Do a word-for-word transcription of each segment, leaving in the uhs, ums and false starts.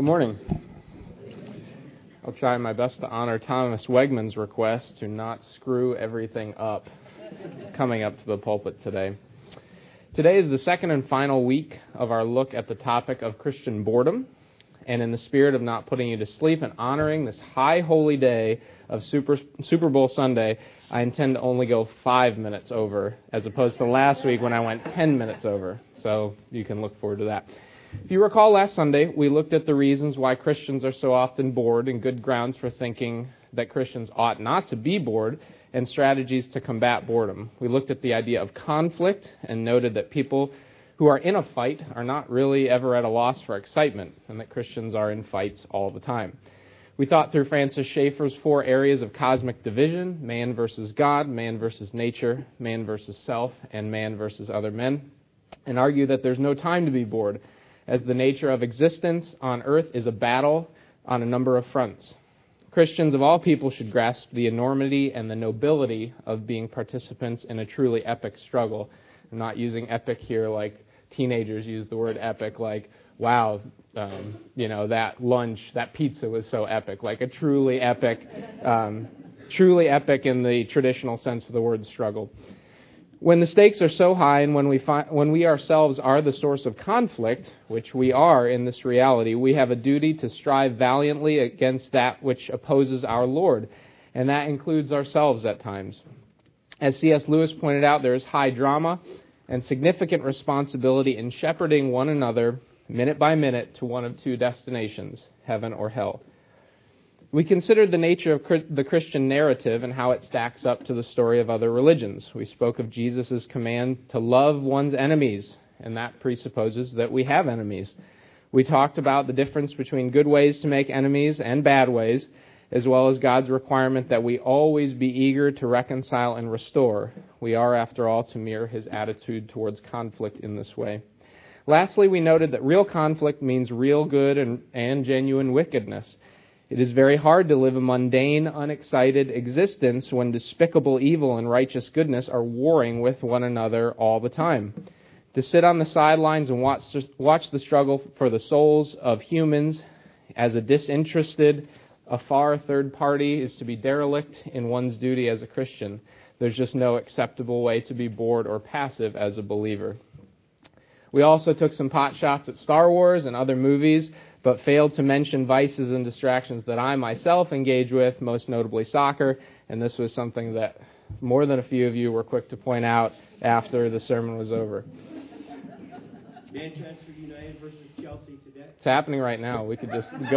Good morning. I'll try my best to honor Thomas Wegman's request to not screw everything up coming up to the pulpit today. Today is the second and final week of our look at the topic of Christian boredom, and in the spirit of not putting you to sleep and honoring this high holy day of Super, Super Bowl Sunday, I intend to only go five minutes over, as opposed to last week when I went ten minutes over. So you can look forward to that. If you recall, last Sunday, we looked at the reasons why Christians are so often bored and good grounds for thinking that Christians ought not to be bored and strategies to combat boredom. We looked at the idea of conflict and noted that people who are in a fight are not really ever at a loss for excitement and that Christians are in fights all the time. We thought through Francis Schaeffer's four areas of cosmic division: man versus God, man versus nature, man versus self, and man versus other men, and argued that there's no time to be bored, as the nature of existence on earth is a battle on a number of fronts. Christians of all people should grasp the enormity and the nobility of being participants in a truly epic struggle. I'm not using epic here like teenagers use the word epic, like, wow, um, you know, that lunch, that pizza was so epic, like a truly epic, um, truly epic in the traditional sense of the word struggle. When the stakes are so high and when we fi- when we ourselves are the source of conflict, which we are in this reality, we have a duty to strive valiantly against that which opposes our Lord, and that includes ourselves at times. As C S Lewis pointed out, there is high drama and significant responsibility in shepherding one another minute by minute to one of two destinations, heaven or hell. We considered the nature of the Christian narrative and how it stacks up to the story of other religions. We spoke of Jesus' command to love one's enemies, and that presupposes that we have enemies. We talked about the difference between good ways to make enemies and bad ways, as well as God's requirement that we always be eager to reconcile and restore. We are, after all, to mirror His attitude towards conflict in this way. Lastly, we noted that real conflict means real good and, and genuine wickedness. It is very hard to live a mundane, unexcited existence when despicable evil and righteous goodness are warring with one another all the time. To sit on the sidelines and watch, watch the struggle for the souls of humans as a disinterested, afar third party is to be derelict in one's duty as a Christian. There's just no acceptable way to be bored or passive as a believer. We also took some pot shots at Star Wars and other movies, but failed to mention vices and distractions that I myself engage with, most notably soccer, and this was something that more than a few of you were quick to point out after the sermon was over. Manchester United versus Chelsea today. It's happening right now. We could just go.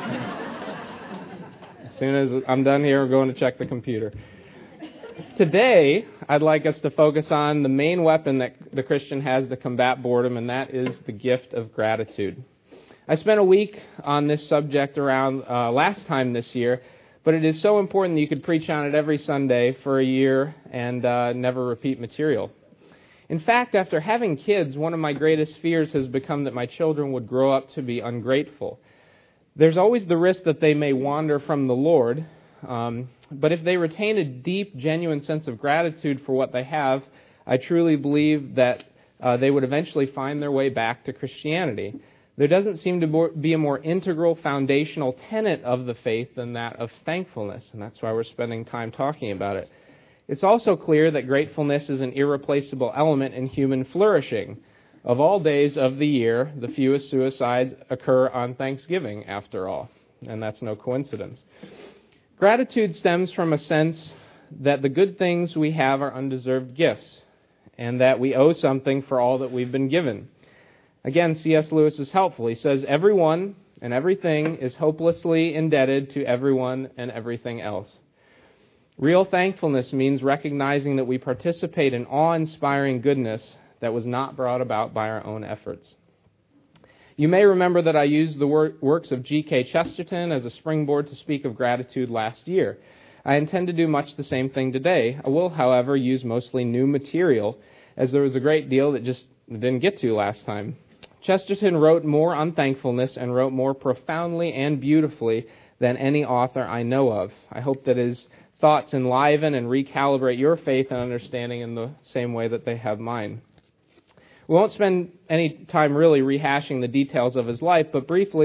As soon as I'm done here, we're going to check the computer. Today, I'd like us to focus on the main weapon that the Christian has to combat boredom, and that is the gift of gratitude. I spent a week on this subject around uh, last time this year, but it is so important that you could preach on it every Sunday for a year and uh, never repeat material. In fact, after having kids, one of my greatest fears has become that my children would grow up to be ungrateful. There's always the risk that they may wander from the Lord, um, but if they retain a deep, genuine sense of gratitude for what they have, I truly believe that uh, they would eventually find their way back to Christianity. There doesn't seem to be a more integral foundational tenet of the faith than that of thankfulness, and that's why we're spending time talking about it. It's also clear that gratefulness is an irreplaceable element in human flourishing. Of all days of the year, the fewest suicides occur on Thanksgiving, after all, and that's no coincidence. Gratitude stems from a sense that the good things we have are undeserved gifts, and that we owe something for all that we've been given. Again, C S Lewis is helpful. He says, everyone and everything is hopelessly indebted to everyone and everything else. Real thankfulness means recognizing that we participate in awe-inspiring goodness that was not brought about by our own efforts. You may remember that I used the wor- works of G K Chesterton as a springboard to speak of gratitude last year. I intend to do much the same thing today. I will, however, use mostly new material, as there was a great deal that just didn't get to last time. Chesterton wrote more on thankfulness and wrote more profoundly and beautifully than any author I know of. I hope that his thoughts enliven and recalibrate your faith and understanding in the same way that they have mine. We won't spend any time really rehashing the details of his life, but briefly,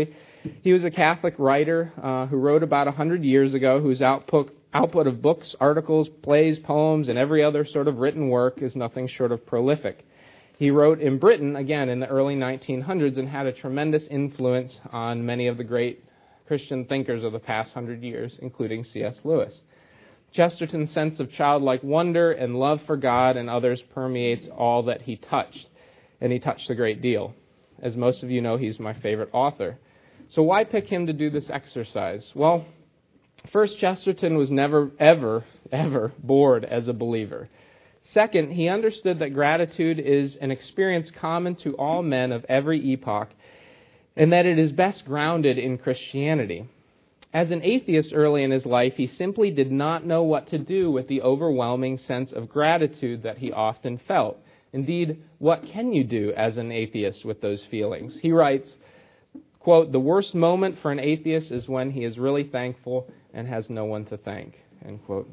He was a Catholic writer uh, who wrote about one hundred years ago, whose output, output of books, articles, plays, poems, and every other sort of written work is nothing short of prolific. He wrote in Britain, again, in the early nineteen hundreds, and had a tremendous influence on many of the great Christian thinkers of the past hundred years, including C S Lewis. Chesterton's sense of childlike wonder and love for God and others permeates all that he touched, and he touched a great deal. As most of you know, he's my favorite author. So why pick him to do this exercise? Well, first, Chesterton was never, ever, ever bored as a believer. Second, he understood that gratitude is an experience common to all men of every epoch, and that it is best grounded in Christianity. As an atheist early in his life, he simply did not know what to do with the overwhelming sense of gratitude that he often felt. Indeed, what can you do as an atheist with those feelings? He writes, quote, "The worst moment for an atheist is when he is really thankful and has no one to thank," end quote.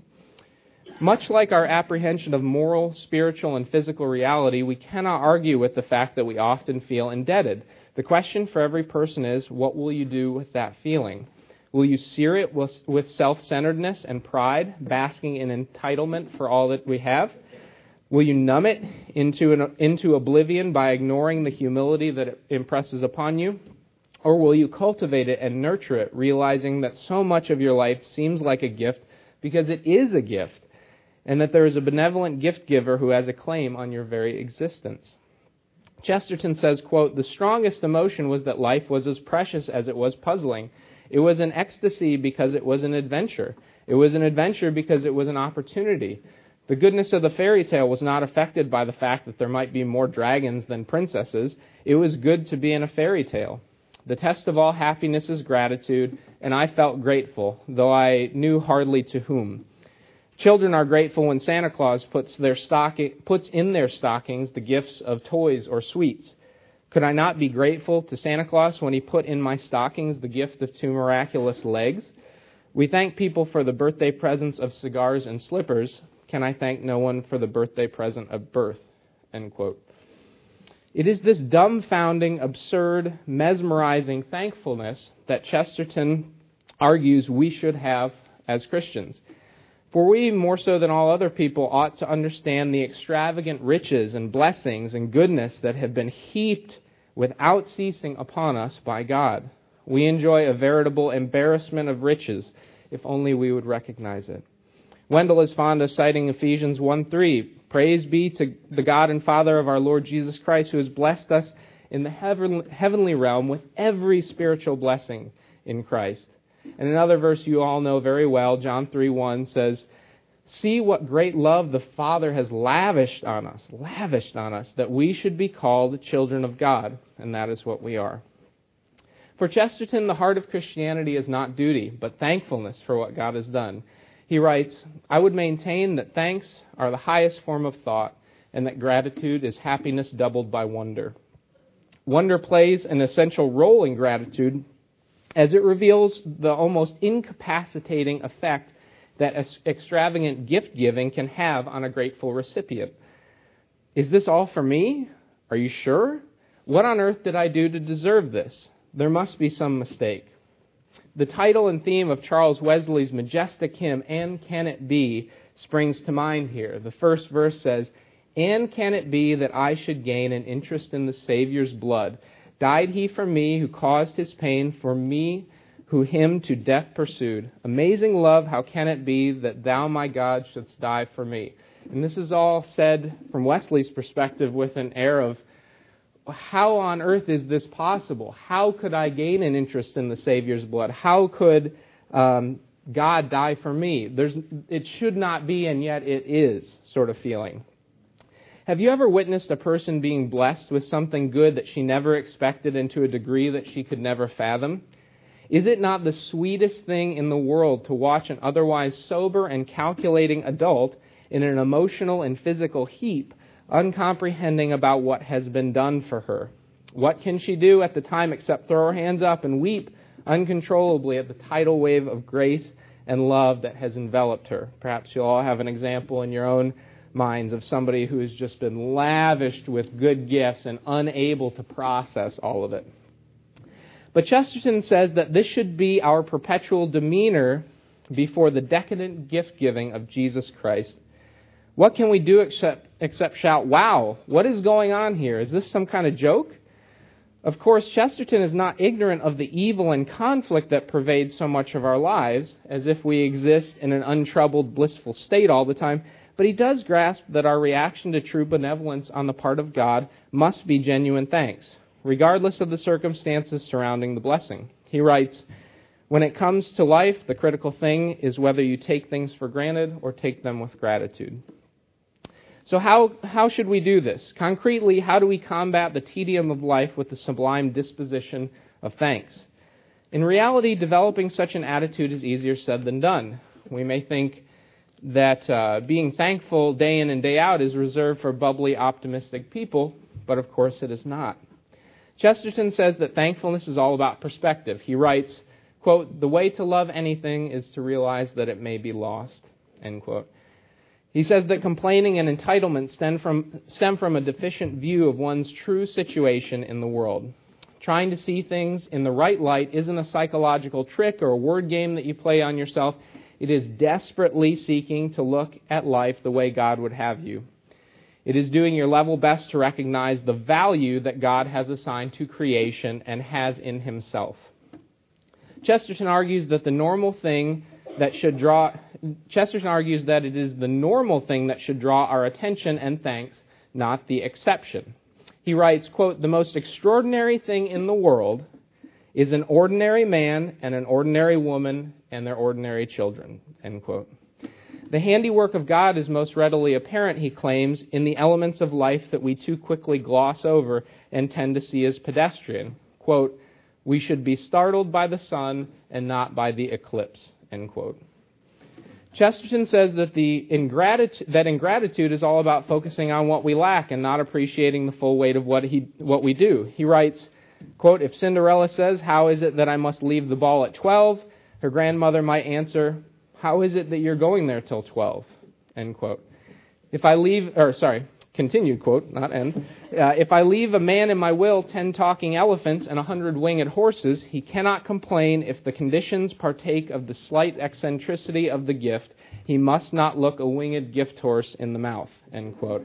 Much like our apprehension of moral, spiritual, and physical reality, we cannot argue with the fact that we often feel indebted. The question for every person is, what will you do with that feeling? Will you sear it with self-centeredness and pride, basking in entitlement for all that we have? Will you numb it into an, into oblivion by ignoring the humility that it impresses upon you? Or will you cultivate it and nurture it, realizing that so much of your life seems like a gift because it is a gift, and that there is a benevolent gift giver who has a claim on your very existence? Chesterton says, quote, "The strongest emotion was that life was as precious as it was puzzling. It was an ecstasy because it was an adventure. It was an adventure because it was an opportunity. The goodness of the fairy tale was not affected by the fact that there might be more dragons than princesses. It was good to be in a fairy tale. The test of all happiness is gratitude, and I felt grateful, though I knew hardly to whom. Children are grateful when Santa Claus puts their stocking, puts in their stockings the gifts of toys or sweets. Could I not be grateful to Santa Claus when he put in my stockings the gift of two miraculous legs? We thank people for the birthday presents of cigars and slippers. Can I thank no one for the birthday present of birth?" End quote. It is this dumbfounding, absurd, mesmerizing thankfulness that Chesterton argues we should have as Christians. For we, more so than all other people, ought to understand the extravagant riches and blessings and goodness that have been heaped without ceasing upon us by God. We enjoy a veritable embarrassment of riches, if only we would recognize it. Wendell is fond of citing Ephesians one three. "Praise be to the God and Father of our Lord Jesus Christ, who has blessed us in the heavenly realm with every spiritual blessing in Christ." And another verse you all know very well, John three one, says, "See what great love the Father has lavished on us, lavished on us, that we should be called children of God." And that is what we are. For Chesterton, the heart of Christianity is not duty, but thankfulness for what God has done. He writes, "I would maintain that thanks are the highest form of thought, and that gratitude is happiness doubled by wonder. Wonder plays an essential role in gratitude, as it reveals the almost incapacitating effect that extravagant gift-giving can have on a grateful recipient. Is this all for me? Are you sure? What on earth did I do to deserve this? There must be some mistake." The title and theme of Charles Wesley's majestic hymn, "And Can It Be?" springs to mind here. The first verse says, "And can it be that I should gain an interest in the Savior's blood? Died he for me who caused his pain, for me who him to death pursued? Amazing love, how can it be that thou, my God, shouldst die for me?" And this is all said from Wesley's perspective with an air of, how on earth is this possible? How could I gain an interest in the Savior's blood? How could um, God die for me? There's, it should not be, and yet it is, sort of feeling. Have you ever witnessed a person being blessed with something good that she never expected and to a degree that she could never fathom? Is it not the sweetest thing in the world to watch an otherwise sober and calculating adult in an emotional and physical heap, uncomprehending about what has been done for her? What can she do at the time except throw her hands up and weep uncontrollably at the tidal wave of grace and love that has enveloped her? Perhaps you'll all have an example in your own minds of somebody who has just been lavished with good gifts and unable to process all of it. But Chesterton says that this should be our perpetual demeanor before the decadent gift-giving of Jesus Christ. What can we do except, except shout, "Wow, what is going on here? Is this some kind of joke?" Of course, Chesterton is not ignorant of the evil and conflict that pervades so much of our lives, as if we exist in an untroubled, blissful state all the time. But he does grasp that our reaction to true benevolence on the part of God must be genuine thanks, regardless of the circumstances surrounding the blessing. He writes, "When it comes to life, the critical thing is whether you take things for granted or take them with gratitude." So how, how should we do this? Concretely, how do we combat the tedium of life with the sublime disposition of thanks? In reality, developing such an attitude is easier said than done. We may think that uh, being thankful day in and day out is reserved for bubbly, optimistic people, but of course it is not. Chesterton says that thankfulness is all about perspective. He writes, quote, "The way to love anything is to realize that it may be lost," end quote. He says that complaining and entitlement stem from, stem from a deficient view of one's true situation in the world. Trying to see things in the right light isn't a psychological trick or a word game that you play on yourself. It is desperately seeking to look at life the way God would have you. It is doing your level best to recognize the value that God has assigned to creation and has in himself. Chesterton argues that the normal thing that should draw Chesterton argues that it is the normal thing that should draw our attention and thanks, not the exception. He writes, quote, "The most extraordinary thing in the world is an ordinary man and an ordinary woman and their ordinary children," end quote. The handiwork of God is most readily apparent, he claims, in the elements of life that we too quickly gloss over and tend to see as pedestrian. Quote, "We should be startled by the sun and not by the eclipse," end quote. Chesterton says that the ingratitude, that ingratitude is all about focusing on what we lack and not appreciating the full weight of what he what we do. He writes, quote, "If Cinderella says, 'How is it that I must leave the ball at twelve?' her grandmother might answer, 'How is it that you're going there till twelve?'" End quote. If I leave, or sorry, continued quote, not end. Uh, if I leave a man in my will ten talking elephants and a hundred winged horses, he cannot complain if the conditions partake of the slight eccentricity of the gift. He must not look a winged gift horse in the mouth, end quote.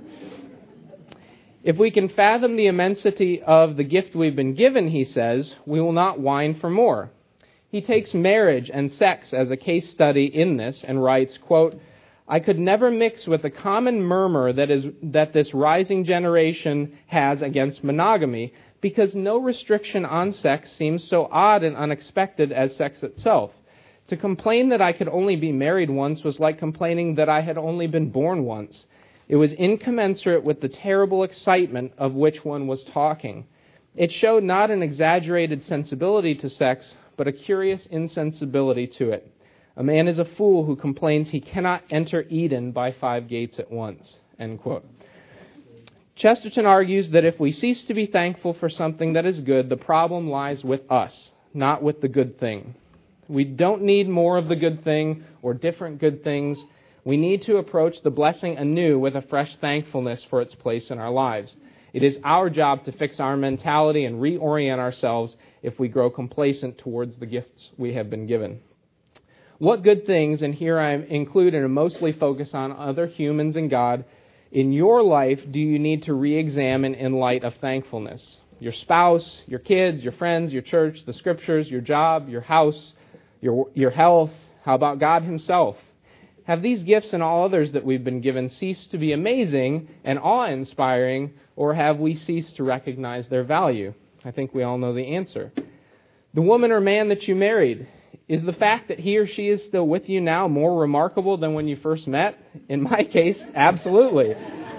If we can fathom the immensity of the gift we've been given, he says, we will not whine for more. He takes marriage and sex as a case study in this and writes, quote, "I could never mix with the common murmur that is that this rising generation has against monogamy, because no restriction on sex seems so odd and unexpected as sex itself. To complain that I could only be married once was like complaining that I had only been born once. It was incommensurate with the terrible excitement of which one was talking. It showed not an exaggerated sensibility to sex, but a curious insensibility to it. A man is a fool who complains he cannot enter Eden by five gates at once," end quote. Chesterton argues that if we cease to be thankful for something that is good, the problem lies with us, not with the good thing. We don't need more of the good thing or different good things. We need to approach the blessing anew with a fresh thankfulness for its place in our lives. It is our job to fix our mentality and reorient ourselves if we grow complacent towards the gifts we have been given. What good things, and here I include and mostly focus on other humans and God, in your life do you need to re-examine in light of thankfulness? Your spouse, your kids, your friends, your church, the scriptures, your job, your house, your your health. How about God himself? Have these gifts and all others that we've been given ceased to be amazing and awe-inspiring, or have we ceased to recognize their value? I think we all know the answer. The woman or man that you married, is the fact that he or she is still with you now more remarkable than when you first met? In my case, absolutely.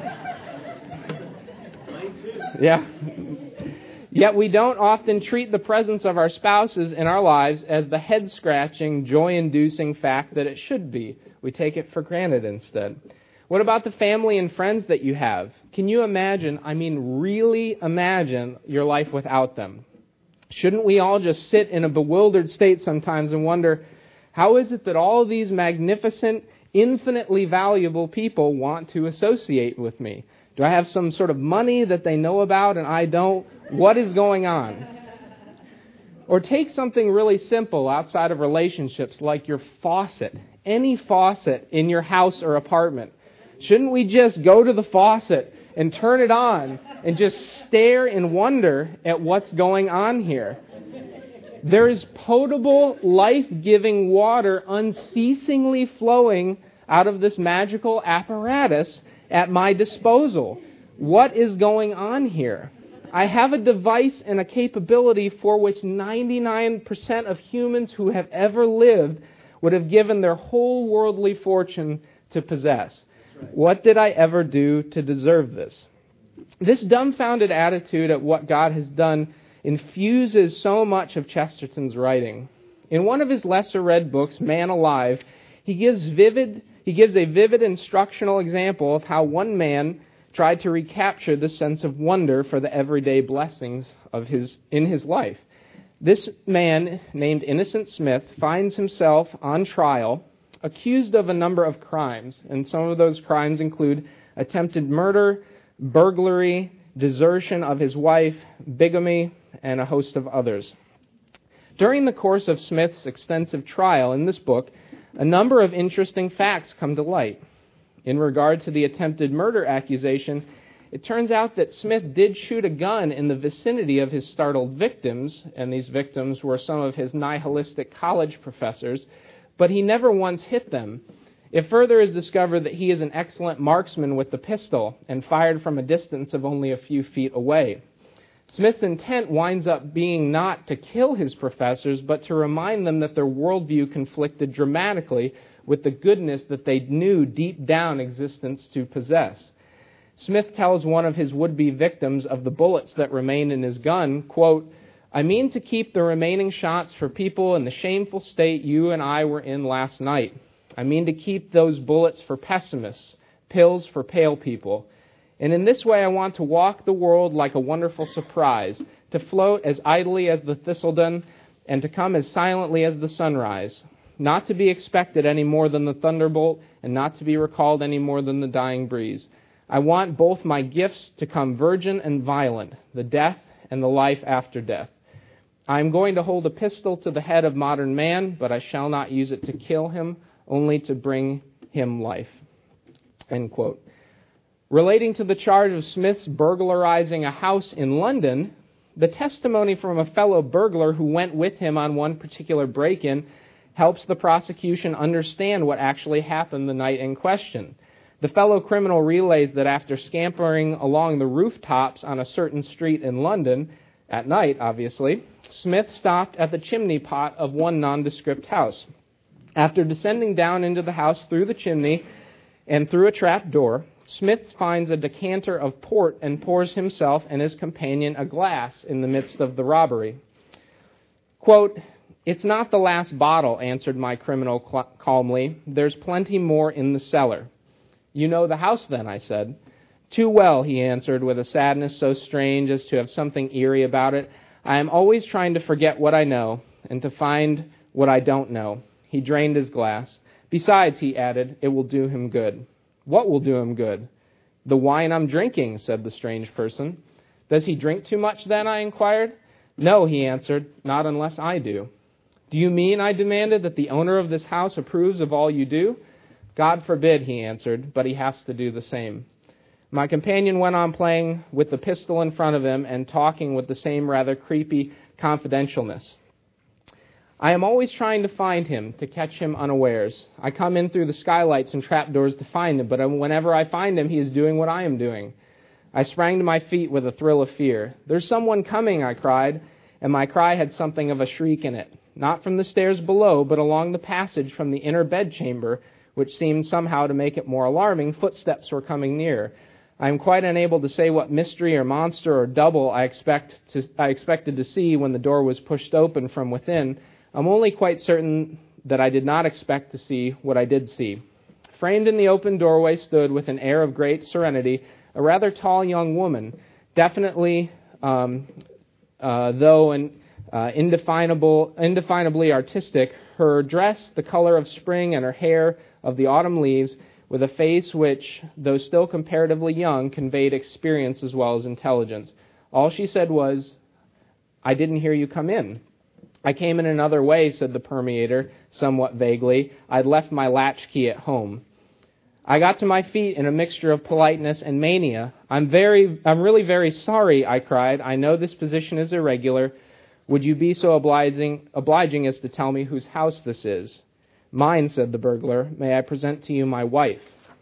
Yeah. Yet we don't often treat the presence of our spouses in our lives as the head-scratching, joy-inducing fact that it should be. We take it for granted instead. What about the family and friends that you have? Can you imagine, I mean really imagine, your life without them? Shouldn't we all just sit in a bewildered state sometimes and wonder, how is it that all these magnificent, infinitely valuable people want to associate with me? Do I have some sort of money that they know about and I don't? What is going on? Or take something really simple outside of relationships like your faucet. Any faucet in your house or apartment. Shouldn't we just go to the faucet and turn it on and just stare in wonder at what's going on here? There is potable, life-giving water unceasingly flowing out of this magical apparatus at my disposal. What is going on here? I have a device and a capability for which ninety-nine percent of humans who have ever lived would have given their whole worldly fortune to possess. What did I ever do to deserve this? This dumbfounded attitude at what God has done infuses so much of Chesterton's writing. In one of his lesser-read books, Man Alive, he gives vivid, he gives a vivid instructional example of how one man tried to recapture the sense of wonder for the everyday blessings of his in his life. This man, named Innocent Smith, finds himself on trial, accused of a number of crimes, and some of those crimes include attempted murder, burglary, desertion of his wife, bigamy, and a host of others. During the course of Smith's extensive trial in this book, a number of interesting facts come to light. In regard to the attempted murder accusation, it turns out that Smith did shoot a gun in the vicinity of his startled victims, and these victims were some of his nihilistic college professors, but he never once hit them. It further is discovered that he is an excellent marksman with the pistol and fired from a distance of only a few feet away. Smith's intent winds up being not to kill his professors, but to remind them that their worldview conflicted dramatically with the goodness that they knew deep down existence to possess. Smith tells one of his would-be victims of the bullets that remained in his gun, quote, "I mean to keep the remaining shots for people in the shameful state you and I were in last night. I mean to keep those bullets for pessimists, pills for pale people. And in this way I want to walk the world like a wonderful surprise, to float as idly as the thistledown, and to come as silently as the sunrise. Not to be expected any more than the thunderbolt, and not to be recalled any more than the dying breeze. I want both my gifts to come virgin and violent, the death and the life after death. I am going to hold a pistol to the head of modern man, but I shall not use it to kill him, only to bring him life." End quote. Relating to the charge of Smith's burglarizing a house in London, the testimony from a fellow burglar who went with him on one particular break-in helps the prosecution understand what actually happened the night in question. The fellow criminal relays that after scampering along the rooftops on a certain street in London, at night obviously, Smith stopped at the chimney pot of one nondescript house. After descending down into the house through the chimney and through a trap door, Smith finds a decanter of port and pours himself and his companion a glass in the midst of the robbery. Quote, "It's not the last bottle," answered my criminal cl- calmly. "There's plenty more in the cellar." "You know the house, then?" I said. "Too well," he answered, with a sadness so strange as to have something eerie about it. "I am always trying to forget what I know and to find what I don't know." He drained his glass. "Besides," he added, "it will do him good." "What will do him good?" "The wine I'm drinking," said the strange person. "Does he drink too much, then?" I inquired. "No," he answered, "not unless I do." "Do you mean," I demanded, "that the owner of this house approves of all you do?" "God forbid," he answered, "but he has to do the same." My companion went on playing with the pistol in front of him and talking with the same rather creepy confidentialness. "I am always trying to find him, to catch him unawares. I come in through the skylights and trapdoors to find him, but whenever I find him, he is doing what I am doing." I sprang to my feet with a thrill of fear. "There's someone coming," I cried, and my cry had something of a shriek in it. Not from the stairs below, but along the passage from the inner bedchamber, which seemed somehow to make it more alarming, footsteps were coming near. I am quite unable to say what mystery or monster or double I expect to, I expected to see when the door was pushed open from within. I'm only quite certain that I did not expect to see what I did see. Framed in the open doorway stood, with an air of great serenity, a rather tall young woman, definitely, um, uh, though an uh, indefinable, indefinably artistic, her dress the color of spring and her hair of the autumn leaves, with a face which, though still comparatively young, conveyed experience as well as intelligence. All she said was, "I didn't hear you come in." "I came in another way," said the permeator, somewhat vaguely. "I'd left my latchkey at home." I got to my feet in a mixture of politeness and mania. I'm very, I'm really very sorry," I cried. "I know this position is irregular. Would you be so obliging, obliging as to tell me whose house this is?" "Mine," said the burglar. "May I present to you my wife?"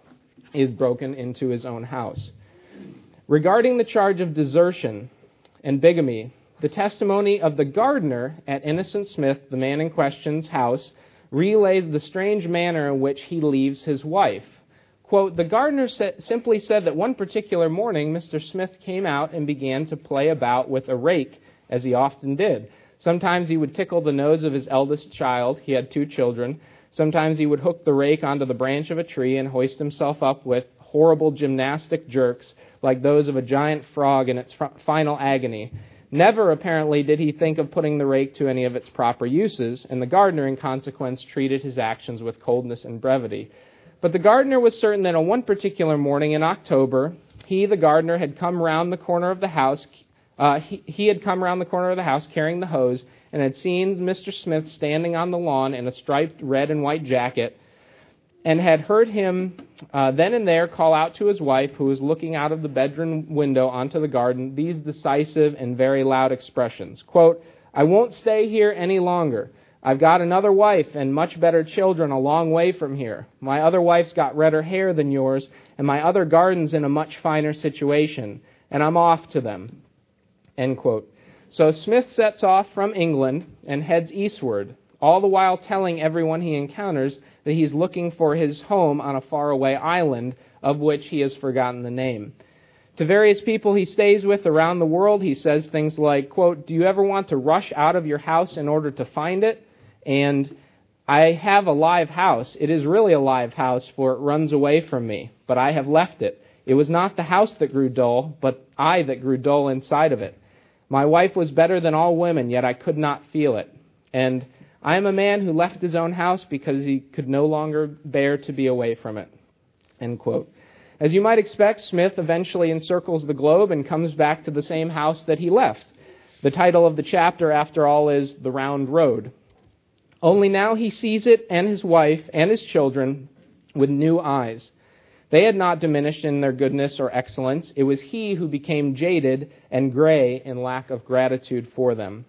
He has broken into his own house. Regarding the charge of desertion and bigamy, the testimony of the gardener at Innocent Smith, the man in question's house, relays the strange manner in which he leaves his wife. Quote, "The gardener sa- simply said that one particular morning Mister Smith came out and began to play about with a rake, as he often did. Sometimes he would tickle the nose of his eldest child. He had two children. Sometimes he would hook the rake onto the branch of a tree and hoist himself up with horrible gymnastic jerks like those of a giant frog in its f- final agony. Never, apparently, did he think of putting the rake to any of its proper uses, and the gardener, in consequence, treated his actions with coldness and brevity. But the gardener was certain that on one particular morning in October, he, the gardener, had come round the corner of the house. Uh, he, he had come round the corner of the house carrying the hose and had seen Mister Smith standing on the lawn in a striped red and white jacket, and had heard him uh, then and there call out to his wife, who was looking out of the bedroom window onto the garden, these decisive and very loud expressions. Quote, "I won't stay here any longer. I've got another wife and much better children a long way from here. My other wife's got redder hair than yours, and my other garden's in a much finer situation, and I'm off to them." End quote. So Smith sets off from England and heads eastward, all the while telling everyone he encounters that he's looking for his home on a faraway island of which he has forgotten the name. To various people he stays with around the world, he says things like, quote, "Do you ever want to rush out of your house in order to find it? And I have a live house. It is really a live house, for it runs away from me, but I have left it. It was not the house that grew dull, but I that grew dull inside of it. My wife was better than all women, yet I could not feel it. And I am a man who left his own house because he could no longer bear to be away from it." End quote. As you might expect, Smith eventually encircles the globe and comes back to the same house that he left. The title of the chapter, after all, is The Round Road. Only now he sees it and his wife and his children with new eyes. They had not diminished in their goodness or excellence. It was he who became jaded and gray in lack of gratitude for them.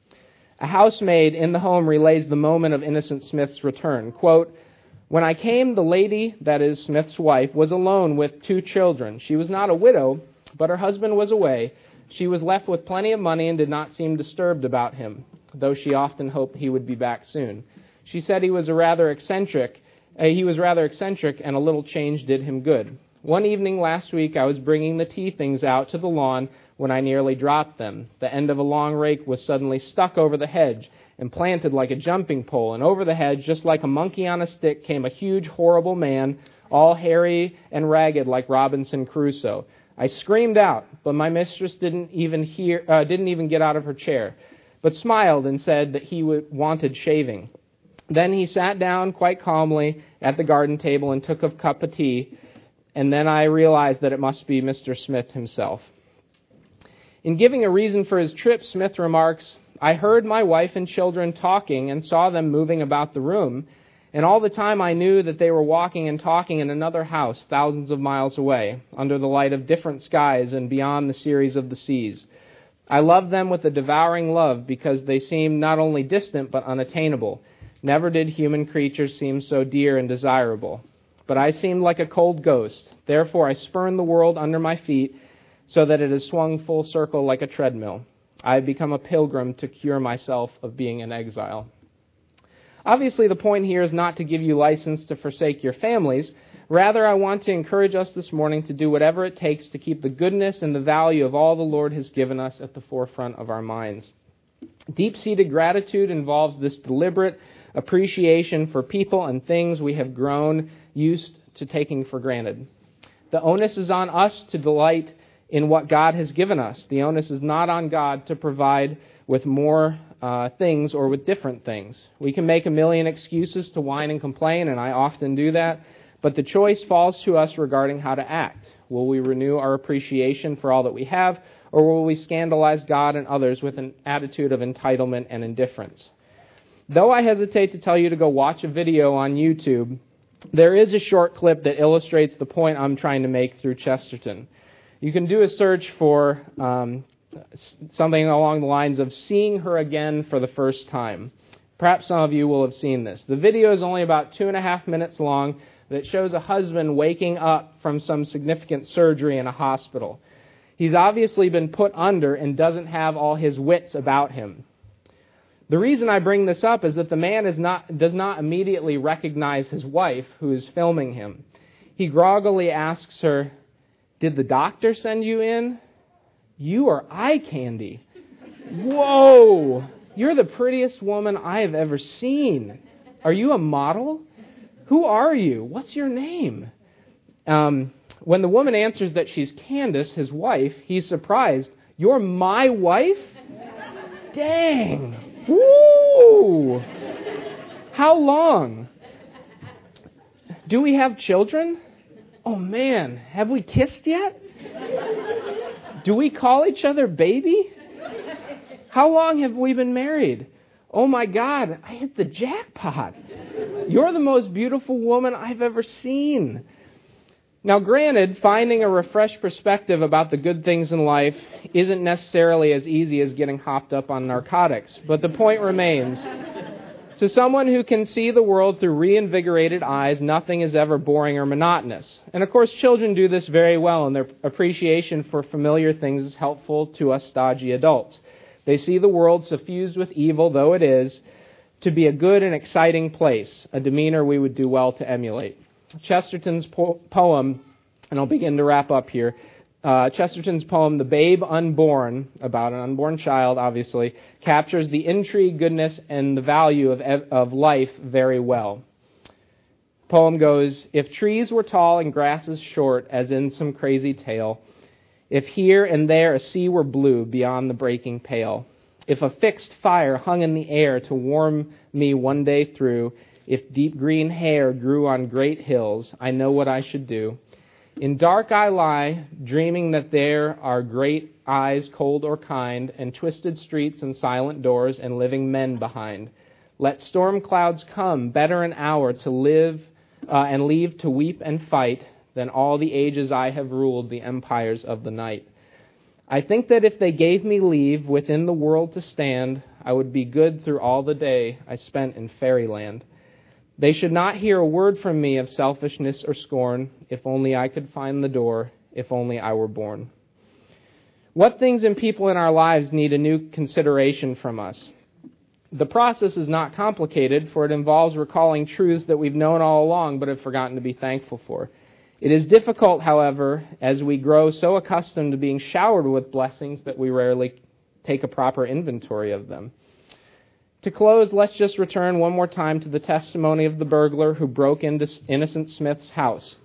A housemaid in the home relays the moment of Innocent Smith's return. Quote, "When I came, the lady," that is Smith's wife, "was alone with two children. She was not a widow, but her husband was away. She was left with plenty of money and did not seem disturbed about him, though she often hoped he would be back soon. She said he was a rather eccentric, uh, he was rather eccentric and a little change did him good. One evening last week I was bringing the tea things out to the lawn when I nearly dropped them. The end of a long rake was suddenly stuck over the hedge and planted like a jumping pole, and over the hedge, just like a monkey on a stick, came a huge, horrible man, all hairy and ragged like Robinson Crusoe. I screamed out, but my mistress didn't even hear, uh, didn't even get out of her chair, but smiled and said that he w- wanted shaving. Then he sat down quite calmly at the garden table and took a cup of tea, and then I realized that it must be Mister Smith himself." In giving a reason for his trip, Smith remarks, "I heard my wife and children talking and saw them moving about the room, and all the time I knew that they were walking and talking in another house thousands of miles away, under the light of different skies and beyond the series of the seas. I loved them with a devouring love because they seemed not only distant but unattainable. Never did human creatures seem so dear and desirable. But I seemed like a cold ghost. Therefore I spurned the world under my feet so that it has swung full circle like a treadmill. I have become a pilgrim to cure myself of being an exile." Obviously, the point here is not to give you license to forsake your families. Rather, I want to encourage us this morning to do whatever it takes to keep the goodness and the value of all the Lord has given us at the forefront of our minds. Deep-seated gratitude involves this deliberate appreciation for people and things we have grown used to taking for granted. The onus is on us to delight in what God has given us. The onus is not on God to provide with more uh, things or with different things. We can make a million excuses to whine and complain, and I often do that, but the choice falls to us regarding how to act. Will we renew our appreciation for all that we have, or will we scandalize God and others with an attitude of entitlement and indifference? Though I hesitate to tell you to go watch a video on YouTube, there is a short clip that illustrates the point I'm trying to make through Chesterton. You can do a search for um, something along the lines of seeing her again for the first time. Perhaps some of you will have seen this. The video is only about two and a half minutes long that shows a husband waking up from some significant surgery in a hospital. He's obviously been put under and doesn't have all his wits about him. The reason I bring this up is that the man is not, does not immediately recognize his wife, who is filming him. He groggily asks her, "Did the doctor send you in? You are eye candy." Whoa! You're the prettiest woman I have ever seen. Are you a model? Who are you? What's your name? Um, when the woman answers that she's Candace, his wife, he's surprised. You're my wife? Dang! Woo! How long? Do we have children? Oh man, have we kissed yet? Do we call each other baby? How long have we been married? Oh my God, I hit the jackpot. You're the most beautiful woman I've ever seen. Now granted, finding a refreshed perspective about the good things in life isn't necessarily as easy as getting hopped up on narcotics, but the point remains. To someone who can see the world through reinvigorated eyes, nothing is ever boring or monotonous. And of course, children do this very well, and their appreciation for familiar things is helpful to us stodgy adults. They see the world suffused with evil, though it is, to be a good and exciting place, a demeanor we would do well to emulate. Chesterton's po- poem, and I'll begin to wrap up here, uh, Chesterton's poem, The Babe Unborn, about an unborn child, obviously, captures the intrigue, goodness, and the value of, of life very well. The poem goes, "If trees were tall and grasses short, as in some crazy tale, if here and there a sea were blue beyond the breaking pale, if a fixed fire hung in the air to warm me one day through, if deep green hair grew on great hills, I know what I should do. In dark I lie, dreaming that there are great eyes cold or kind, and twisted streets and silent doors, and living men behind. Let storm clouds come, better an hour to live uh, and leave to weep and fight than all the ages I have ruled the empires of the night. I think that if they gave me leave within the world to stand, I would be good through all the day I spent in fairyland. They should not hear a word from me of selfishness or scorn, if only I could find the door, if only I were born." What things and people in our lives need a new consideration from us? The process is not complicated, for it involves recalling truths that we've known all along but have forgotten to be thankful for. It is difficult, however, as we grow so accustomed to being showered with blessings that we rarely take a proper inventory of them. To close, let's just return one more time to the testimony of the burglar who broke into Innocent Smith's house.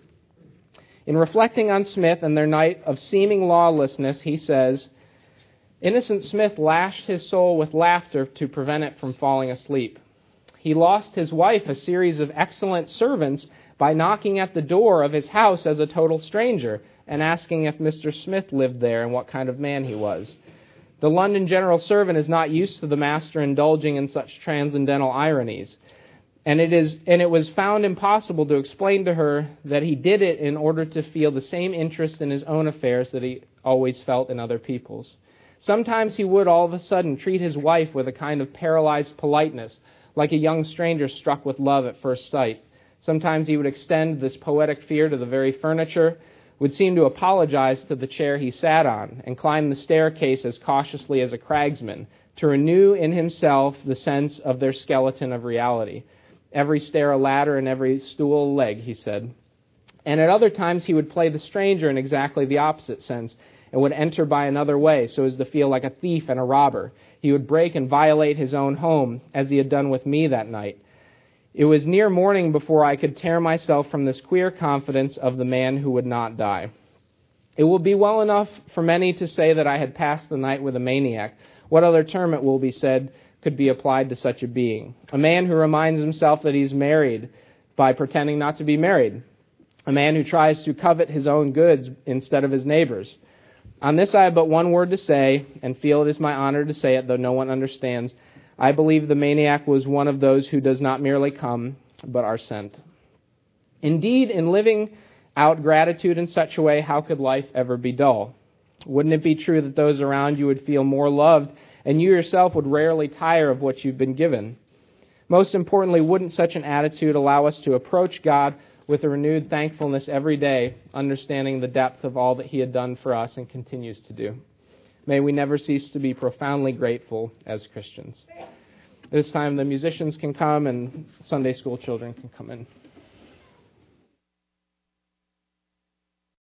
In reflecting on Smith and their night of seeming lawlessness, he says, "Innocent Smith lashed his soul with laughter to prevent it from falling asleep. He lost his wife, a series of excellent servants, by knocking at the door of his house as a total stranger and asking if Mister Smith lived there and what kind of man he was. The London general servant is not used to the master indulging in such transcendental ironies, and it is and it was found impossible to explain to her that he did it in order to feel the same interest in his own affairs that he always felt in other people's. Sometimes he would all of a sudden treat his wife with a kind of paralyzed politeness, like a young stranger struck with love at first sight. Sometimes he would extend this poetic fear to the very furniture, would seem to apologize to the chair he sat on, and climb the staircase as cautiously as a cragsman, to renew in himself the sense of their skeleton of reality. Every stair a ladder and every stool a leg, he said. And at other times he would play the stranger in exactly the opposite sense, and would enter by another way so as to feel like a thief and a robber. He would break and violate his own home, as he had done with me that night. It was near morning before I could tear myself from this queer confidence of the man who would not die. It will be well enough for many to say that I had passed the night with a maniac. What other term, it will be said, could be applied to such a being? A man who reminds himself that he's married by pretending not to be married. A man who tries to covet his own goods instead of his neighbor's. On this I have but one word to say, and feel it is my honor to say it, though no one understands. I believe the maniac was one of those who does not merely come, but are sent. Indeed, in living out gratitude in such a way, how could life ever be dull? Wouldn't it be true that those around you would feel more loved, and you yourself would rarely tire of what you've been given? Most importantly, wouldn't such an attitude allow us to approach God with a renewed thankfulness every day, understanding the depth of all that He had done for us and continues to do? May we never cease to be profoundly grateful as Christians. At this time, the musicians can come and Sunday school children can come in.